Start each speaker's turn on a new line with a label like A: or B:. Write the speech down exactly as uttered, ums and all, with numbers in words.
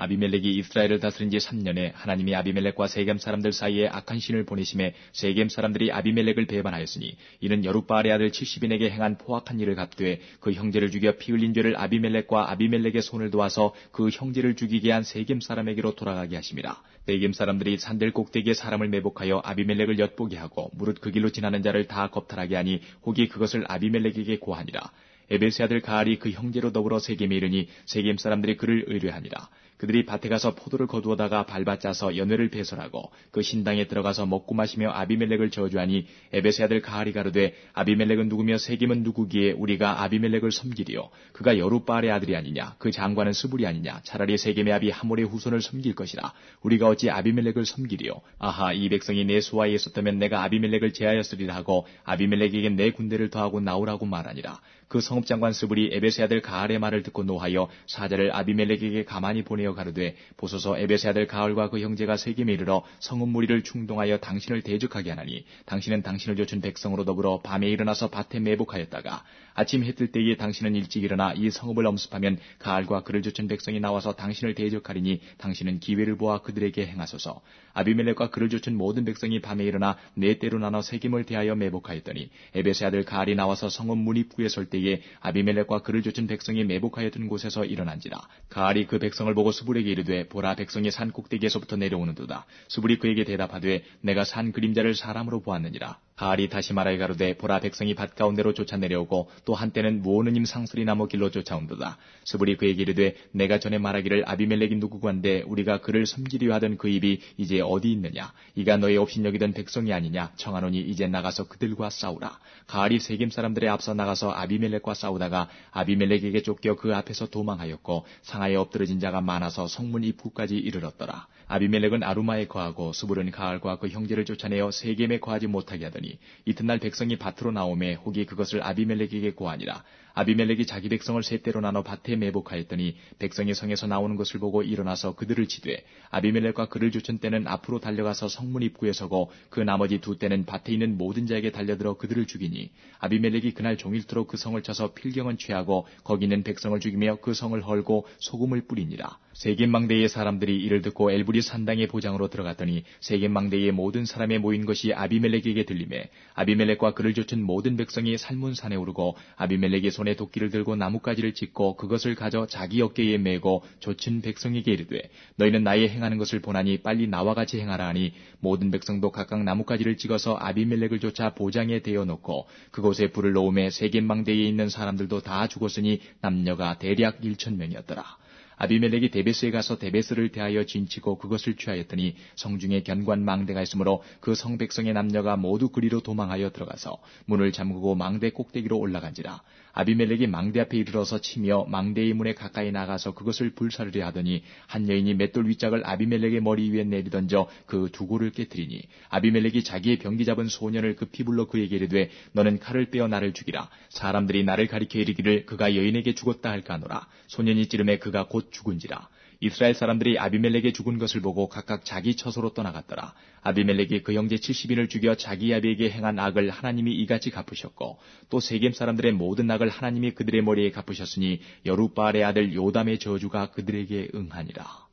A: 아비멜렉이 이스라엘을 다스린 지 삼 년에 하나님이 아비멜렉과 세겜 사람들 사이에 악한 신을 보내심에 세겜 사람들이 아비멜렉을 배반하였으니 이는 여룻바알의 아들 칠십인에게 행한 포악한 일을 갚되 그 형제를 죽여 피 흘린 죄를 아비멜렉과 아비멜렉의 손을 도와서 그 형제를 죽이게 한 세겜 사람에게로 돌아가게 하심이라. 세겜 사람들이 산들 꼭대기에 사람을 매복하여 아비멜렉을 엿보게 하고 무릇 그 길로 지나는 자를 다 겁탈하게 하니 혹이 그것을 아비멜렉에게 고하니라. 에벳의 아들 가알이 그 형제로 더불어 세겜에 이르니 세겜 사람들이 그를 의뢰하니라. 그들이 밭에 가서 포도를 거두어다가 밟아 짜서 연회를 배설하고 그 신당에 들어가서 먹고 마시며 아비멜렉을 저주하니 에벳의 아들 가알이 가로되 아비멜렉은 누구며 세겜은 누구기에 우리가 아비멜렉을 섬기리요. 그가 여룻바알의 아들이 아니냐. 그 장관은 스불이 아니냐. 차라리 세겜의 아비 하몰의 후손을 섬길 것이라. 우리가 어찌 아비멜렉을 섬기리요. 아하, 이 백성이 내 수하에 있었다면 내가 아비멜렉을 제하였으리라 하고 아비멜렉에게 내 군대를 더하고 나오라고 말하니라. 그 성읍장관 스불이 에벳의 아들 가알의 말을 듣고 노하여 사자를 아비멜렉에게 가만히 보내어 가로되 보소서 에벳의 아들 가알과 그 형제가 세겜에 이르러 성읍 무리를 충동하여 당신을 대적하게 하나니 당신은 당신을 좇은 백성으로 더불어 밤에 일어나서 밭에 매복하였다가 아침 해 뜰 때에 당신은 일찍 일어나 이 성읍을 엄습하면 가알과 그를 좇은 백성이 나와서 당신을 대적하리니 당신은 기회를 보아 그들에게 행하소서. 아비멜렉과 그를 좇은 모든 백성이 밤에 일어나 네 때로 나눠 세겜을 대하여 매복하였더니 에벳의 아들 가알이 나와서 성읍 문 입구에 설 때에 아비멜렉과 그를 좇은 백성이 매복하였던 곳에서 일어난지라. 가알이 그 백성을 보고 스불에게 이르되 보라 백성이 산 꼭대기에서부터 내려오는도다. 스불이 그에게 대답하되 내가 산 그림자를 사람으로 보았느니라. 가알이 다시 말하여 가로되 보라 백성이 밭 가운데로 쫓아 내려오고 또 한때는 무오느님 상수리 나무 길로 쫓아온도다. 스불이 그에게 이르되 내가 전에 말하기를 아비멜렉이 누구건데 우리가 그를 섬기려 하던 그 입이 이제 어디 있느냐. 이가 너의 업신여기던 백성이 아니냐. 청하노니 이제 나가서 그들과 싸우라. 가알이 세겜 사람들의 앞서 나가서 아비멜렉과 싸우다가 아비멜렉에게 쫓겨 그 앞에서 도망하였고 상하에 엎드러진 자가 많아서 성문 입구까지 이르렀더라. 아비멜렉은 아루마에 거하고 스불은 가알과 그 형제를 쫓아내어 세겜에 거하지 못하게 하더니 이튿날 백성이 밭으로 나오매 혹이 그것을 아비멜렉에게 고하니라. 아비멜렉이 자기 백성을 세 때로 나눠 밭에 매복하였더니 백성이 성에서 나오는 것을 보고 일어나서 그들을 치되 아비멜렉과 그를 쫓은 때는 앞으로 달려가서 성문 입구에 서고 그 나머지 두 때는 밭에 있는 모든 자에게 달려들어 그들을 죽이니 아비멜렉이 그날 종일토록 그 성을 쳐서 필경은 취하고 거기 있는 백성을 죽이며 그 성을 헐고 소금을 뿌리니라. 세겜 망대의 사람들이 이를 듣고 엘브리 산당의 보장으로 들어갔더니 세겜 망대의 모든 사람의 모인 것이 아비멜렉에게 들리매 아비멜렉과 그를 쫓은 모든 백성이 살문산에 오르고 아비멜렉의 손에 도끼를 들고 나뭇가지를 찢고 그것을 가져 자기 어깨에 메고 좇은 백성에게 이르되 너희는 나의 행하는 것을 보나니 빨리 나와 같이 행하라 하니 모든 백성도 각각 나뭇가지를 찍어서 아비멜렉을 쫓아 보장에 대어 놓고 그곳에 불을 놓음에 세겜 망대에 있는 사람들도 다 죽었으니 남녀가 대략 일천 명이었더라. 아비멜렉이 데베스에 가서 데베스를 대하여 진치고 그것을 취하였더니 성중에 견관 망대가 있으므로 그 성 백성의 남녀가 모두 그리로 도망하여 들어가서 문을 잠그고 망대 꼭대기로 올라간지라. 아비멜렉이 망대 앞에 이르러서 치며 망대의 문에 가까이 나가서 그것을 불사르려 하더니 한 여인이 맷돌 윗짝을 아비멜렉의 머리 위에 내리던져 그 두고를 깨뜨리니 아비멜렉이 자기의 병기 잡은 소년을 급히 불러 그에게 이르되 너는 칼을 빼어 나를 죽이라. 사람들이 나를 가리켜 이르기를 그가 여인에게 죽었다 할까 하노라. 소년이 찌름에 그가 곧 죽은지라. 이스라엘 사람들이 아비멜렉의 죽은 것을 보고 각각 자기 처소로 떠나갔더라. 아비멜렉이 그 형제 칠십인을 죽여 자기 아비에게 행한 악을 하나님이 이같이 갚으셨고 또 세겜 사람들의 모든 악을 하나님이 그들의 머리에 갚으셨으니 여룻바알의 아들 요담의 저주가 그들에게 응하니라.